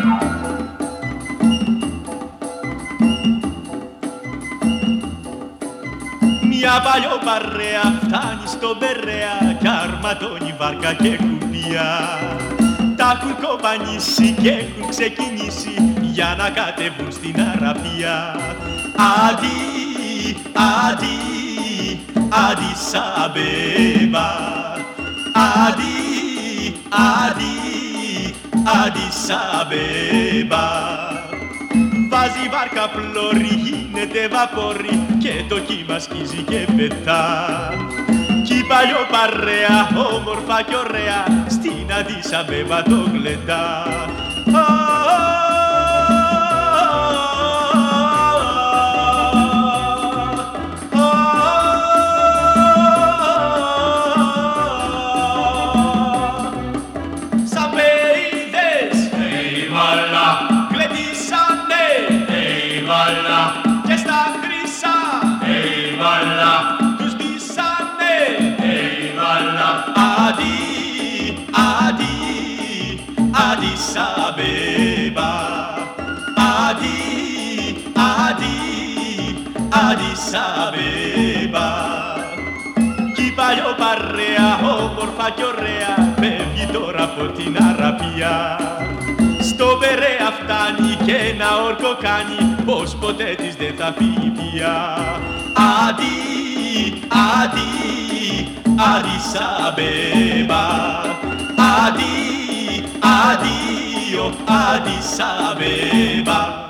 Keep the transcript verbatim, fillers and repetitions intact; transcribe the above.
Μια παλιοπαρέα φτάνει στον Περαία κι αρματώνει βάρκα και κουμπιά. Τα έχουν κοπανίσει και έχουν ξεκινήσει για να κατεβούν στην Αραβία. Αντί, αντί, Αντίς Αμπέμπα. Αντί, αντί, Αντίς Αμπέμπα. Βάζει βάρκα πλώρη, γίνεται βαπόρι και το κύμα σκίζει και πετά. Κι η παλιοπαρέα, όμορφα κι ωραία, στην Αντίς Αμπέμπα το γλεντά. Και στα χρυσά, hey, βαλά, τους μπήσανε, hey, βαλά. Αντί, αντί, Αντίς Αμπέμπα. Αντί, αντί, Αντίς Αμπέμπα. Κι η παλιοπαρέα, όμορφα κι ωραία, φεύγει τώρα από την Αραβία. Στο Περαία φτάνει και ένα όρκο κάνει, πως ποτέ της δεν θα φύγει πια. Αντί, αντί, Αντίς Αμπέμπα. Αντί, αντί, Αντίς Αμπέμπα.